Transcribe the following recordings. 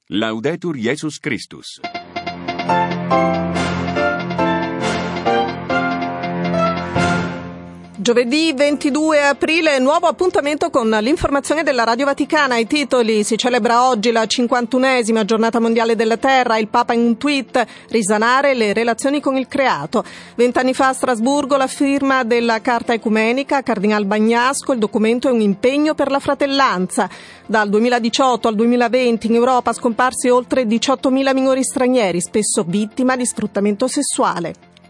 Laudetur Jesus Christus. Giovedì 22 aprile, nuovo appuntamento con l'informazione della Radio Vaticana. I titoli: si celebra oggi la 51esima giornata mondiale della Terra, il Papa in un tweet: risanare le relazioni con il creato. 20 anni fa a Strasburgo la firma della Carta Ecumenica, Cardinal Bagnasco, il documento è un impegno per la fratellanza. Dal 2018 al 2020 in Europa scomparsi oltre 18.000 minori stranieri, spesso vittima di sfruttamento sessuale.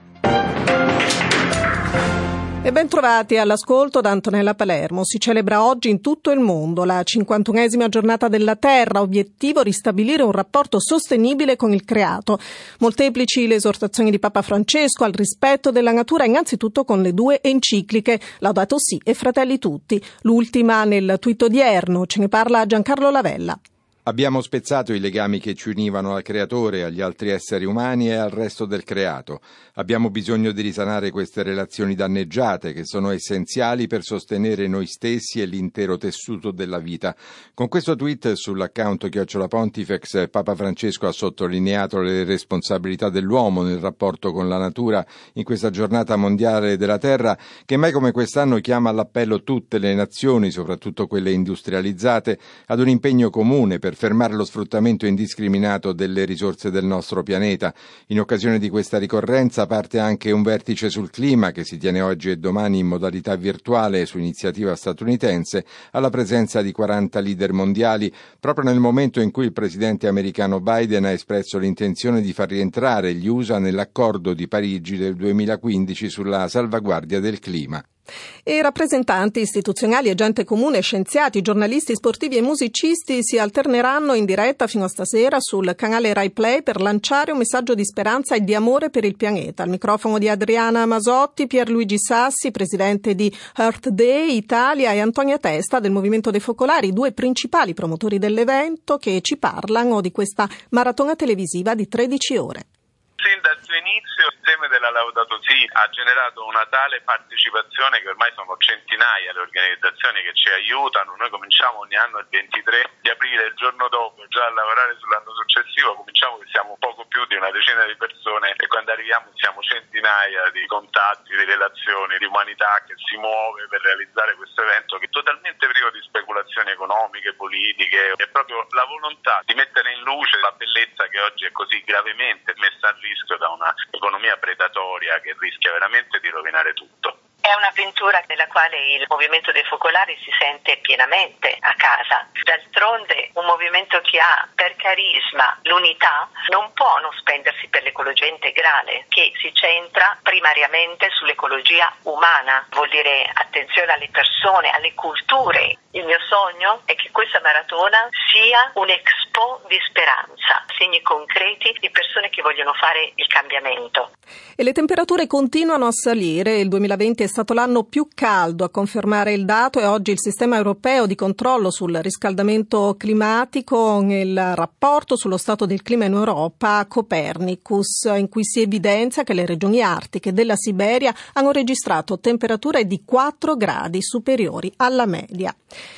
E ben trovati all'ascolto da Antonella Palermo. Si celebra oggi in tutto il mondo la 51esima giornata della Terra, obiettivo ristabilire un rapporto sostenibile con il creato. Molteplici le esortazioni di Papa Francesco al rispetto della natura, innanzitutto con le due encicliche Laudato Si e Fratelli Tutti. L'ultima nel tweet odierno, ce ne parla Giancarlo Lavella. Abbiamo spezzato i legami che ci univano al Creatore, agli altri esseri umani e al resto del creato. Abbiamo bisogno di risanare queste relazioni danneggiate che sono essenziali per sostenere noi stessi e l'intero tessuto della vita. Con questo tweet sull'account @Pontifex, Papa Francesco ha sottolineato le responsabilità dell'uomo nel rapporto con la natura in questa giornata mondiale della Terra che mai come quest'anno chiama all'appello tutte le nazioni, soprattutto quelle industrializzate, ad un impegno comune per fermare lo sfruttamento indiscriminato delle risorse del nostro pianeta. In occasione di questa ricorrenza parte anche un vertice sul clima che si tiene oggi e domani in modalità virtuale su iniziativa statunitense alla presenza di 40 leader mondiali, proprio nel momento in cui il presidente americano Biden ha espresso l'intenzione di far rientrare gli USA nell'accordo di Parigi del 2015 sulla salvaguardia del clima. E rappresentanti istituzionali e gente comune, scienziati, giornalisti sportivi e musicisti si alterneranno in diretta fino a stasera sul canale Rai Play per lanciare un messaggio di speranza e di amore per il pianeta. Al microfono di Adriana Masotti, Pierluigi Sassi, presidente di Earth Day Italia, e Antonia Testa del Movimento dei Focolari, due principali promotori dell'evento, che ci parlano di questa maratona televisiva di 13 ore. Sin dal suo inizio il tema della Laudato Si ha generato una tale partecipazione che ormai sono centinaia le organizzazioni che ci aiutano. Noi cominciamo ogni anno il 23 di aprile, il giorno dopo, già a lavorare sull'anno successivo. Cominciamo che siamo poco più di una decina di persone e quando arriviamo siamo centinaia di contatti, di relazioni, di umanità che si muove per realizzare questo evento che è totalmente privo di speculazioni economiche, politiche. È proprio la volontà di mettere in luce la bellezza che oggi è così gravemente messa a rischio da una economia predatoria che rischia veramente di rovinare tutto. È un'avventura nella quale il Movimento dei Focolari si sente pienamente a casa. D'altronde un movimento che ha per carisma l'unità non può non spendersi per l'ecologia integrale, che si centra primariamente sull'ecologia umana. Vuol dire attenzione alle persone, alle culture. Il mio sogno è che questa maratona sia un expo di speranza, segni concreti di persone che vogliono fare il cambiamento. E le temperature continuano a salire. Il 2020 è stato l'anno più caldo a confermare il dato e oggi il sistema europeo di controllo sul riscaldamento climatico nel rapporto sullo stato del clima in Europa Copernicus, in cui si evidenzia che le regioni artiche della Siberia hanno registrato temperature di 4 gradi superiori alla media.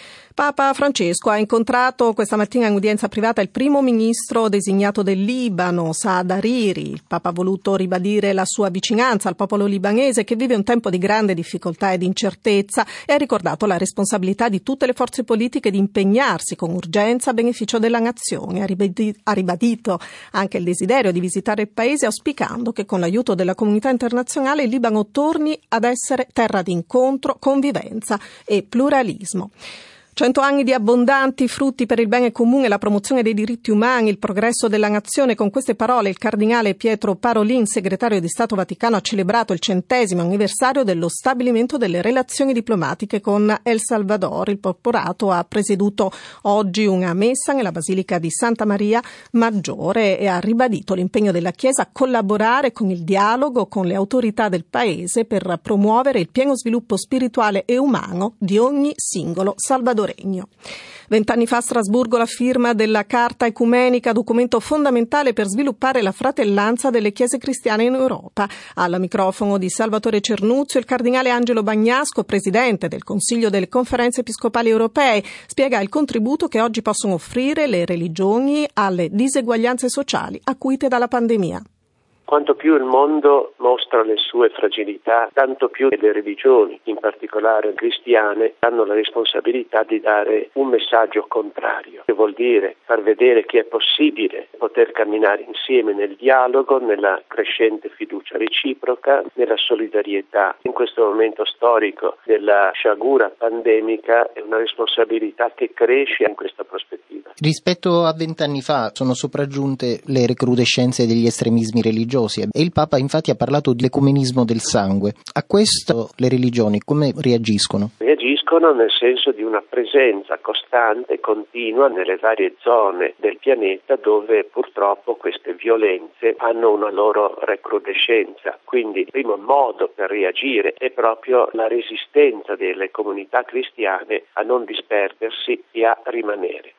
Papa Francesco ha incontrato questa mattina in udienza privata il primo ministro designato del Libano, Saad Hariri. Il Papa ha voluto ribadire la sua vicinanza al popolo libanese che vive un tempo di grande difficoltà e di incertezza e ha ricordato la responsabilità di tutte le forze politiche di impegnarsi con urgenza a beneficio della nazione. Ha ribadito anche il desiderio di visitare il paese, auspicando che con l'aiuto della comunità internazionale il Libano torni ad essere terra di incontro, convivenza e pluralismo. 100 anni di abbondanti frutti per il bene comune, la promozione dei diritti umani, il progresso della nazione. Con queste parole il cardinale Pietro Parolin, segretario di Stato Vaticano, ha celebrato il 100° anniversario dello stabilimento delle relazioni diplomatiche con El Salvador. Il porporato ha presieduto oggi una messa nella Basilica di Santa Maria Maggiore e ha ribadito l'impegno della Chiesa a collaborare con il dialogo con le autorità del paese per promuovere il pieno sviluppo spirituale e umano di ogni singolo salvadoregno. 20 anni fa a Strasburgo la firma della Carta Ecumenica, documento fondamentale per sviluppare la fratellanza delle chiese cristiane in Europa. Al microfono di Salvatore Cernuzio il cardinale Angelo Bagnasco, presidente del Consiglio delle Conferenze Episcopali Europee, spiega il contributo che oggi possono offrire le religioni alle diseguaglianze sociali acuite dalla pandemia. Quanto più il mondo mostra le sue fragilità, tanto più le religioni, in particolare cristiane, hanno la responsabilità di dare un messaggio contrario, che vuol dire far vedere che è possibile poter camminare insieme nel dialogo, nella crescente fiducia reciproca, nella solidarietà. In questo momento storico della sciagura pandemica è una responsabilità che cresce in questa prospettiva. Rispetto a 20 anni fa sono sopraggiunte le recrudescenze degli estremismi religiosi e il Papa infatti ha parlato di ecumenismo del sangue. A questo le religioni come reagiscono? Reagiscono nel senso di una presenza costante e continua nelle varie zone del pianeta dove purtroppo queste violenze hanno una loro recrudescenza. Quindi il primo modo per reagire è proprio la resistenza delle comunità cristiane a non disperdersi e a rimanere.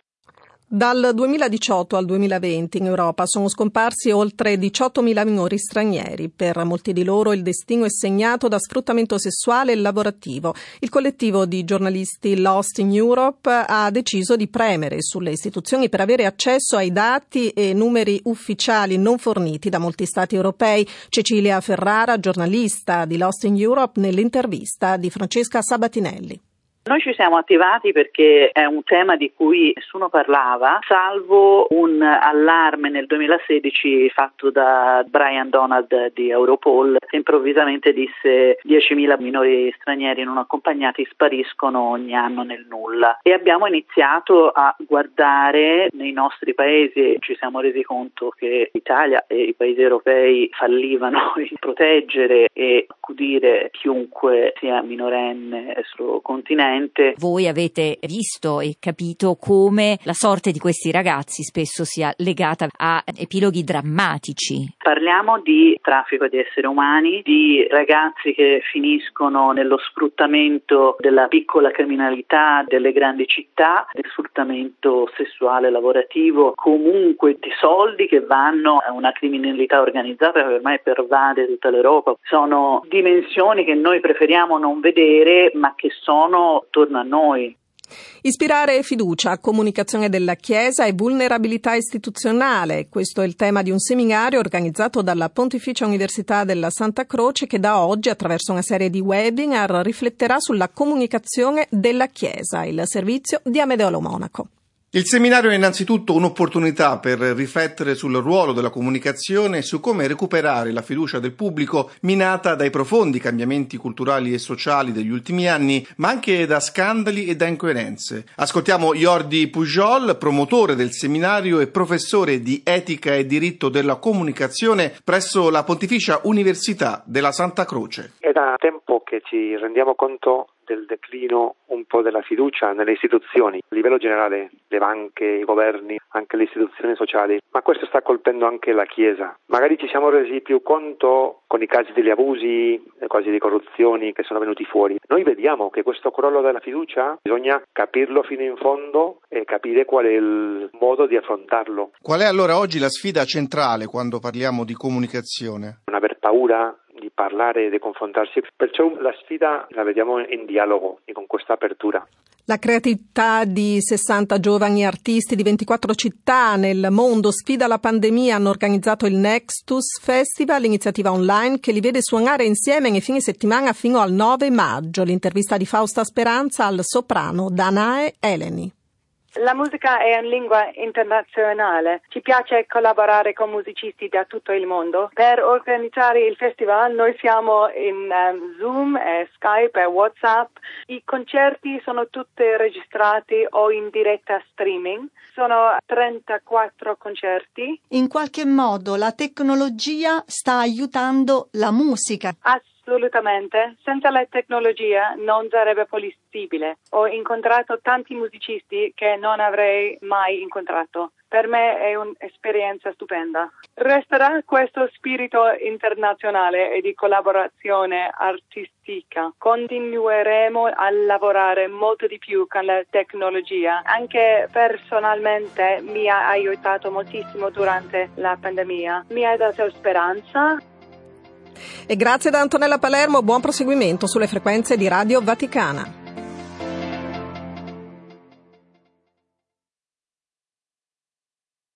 Dal 2018 al 2020 in Europa sono scomparsi oltre 18.000 minori stranieri. Per molti di loro il destino è segnato da sfruttamento sessuale e lavorativo. Il collettivo di giornalisti Lost in Europe ha deciso di premere sulle istituzioni per avere accesso ai dati e numeri ufficiali non forniti da molti stati europei. Cecilia Ferrara, giornalista di Lost in Europe, nell'intervista di Francesca Sabatinelli. Noi ci siamo attivati perché è un tema di cui nessuno parlava, salvo un allarme nel 2016 fatto da Brian Donald di Europol, che improvvisamente disse 10.000 minori stranieri non accompagnati spariscono ogni anno nel nulla. E abbiamo iniziato a guardare nei nostri paesi, ci siamo resi conto che l'Italia e i paesi europei fallivano in proteggere e accudire chiunque sia minorenne sul continente. Voi avete visto e capito come la sorte di questi ragazzi spesso sia legata a epiloghi drammatici. Parliamo di traffico di esseri umani, di ragazzi che finiscono nello sfruttamento della piccola criminalità delle grandi città, del sfruttamento sessuale lavorativo, comunque di soldi che vanno a una criminalità organizzata che ormai pervade tutta l'Europa. Sono dimensioni che noi preferiamo non vedere, ma che sono attorno a noi. Ispirare fiducia, comunicazione della Chiesa e vulnerabilità istituzionale. Questo è il tema di un seminario organizzato dalla Pontificia Università della Santa Croce che da oggi, attraverso una serie di webinar, rifletterà sulla comunicazione della Chiesa, il servizio di Amedeo Monaco. Il seminario è innanzitutto un'opportunità per riflettere sul ruolo della comunicazione e su come recuperare la fiducia del pubblico minata dai profondi cambiamenti culturali e sociali degli ultimi anni, ma anche da scandali e da incoerenze. Ascoltiamo Jordi Pujol, promotore del seminario e professore di etica e diritto della comunicazione presso la Pontificia Università della Santa Croce. È da tempo che ci rendiamo conto del declino un po' della fiducia nelle istituzioni, a livello generale, le banche, i governi, anche le istituzioni sociali, ma questo sta colpendo anche la Chiesa. Magari ci siamo resi più conto con i casi degli abusi, i casi di corruzioni che sono venuti fuori. Noi vediamo che questo crollo della fiducia bisogna capirlo fino in fondo e capire qual è il modo di affrontarlo. Qual è allora oggi la sfida centrale quando parliamo di comunicazione? Non aver paura di parlare e di confrontarsi, perciò la sfida la vediamo in dialogo e con questa apertura. La creatività di 60 giovani artisti di 24 città nel mondo sfida la pandemia. Hanno organizzato il Nextus Festival, iniziativa online che li vede suonare insieme nei fine settimana fino al 9 maggio. L'intervista di Fausta Speranza al soprano Danae Eleni. La musica è in lingua internazionale. Ci piace collaborare con musicisti da tutto il mondo. Per organizzare il festival noi siamo in Zoom, Skype e WhatsApp. I concerti sono tutti registrati o in diretta streaming. Sono 34 concerti. In qualche modo la tecnologia sta aiutando la musica. Assolutamente, senza la tecnologia non sarebbe possibile. Ho incontrato tanti musicisti che non avrei mai incontrato. Per me è un'esperienza stupenda. Resterà questo spirito internazionale e di collaborazione artistica. Continueremo a lavorare molto di più con la tecnologia. Anche personalmente mi ha aiutato moltissimo durante la pandemia. Mi ha dato speranza. E grazie da Antonella Palermo, buon proseguimento sulle frequenze di Radio Vaticana.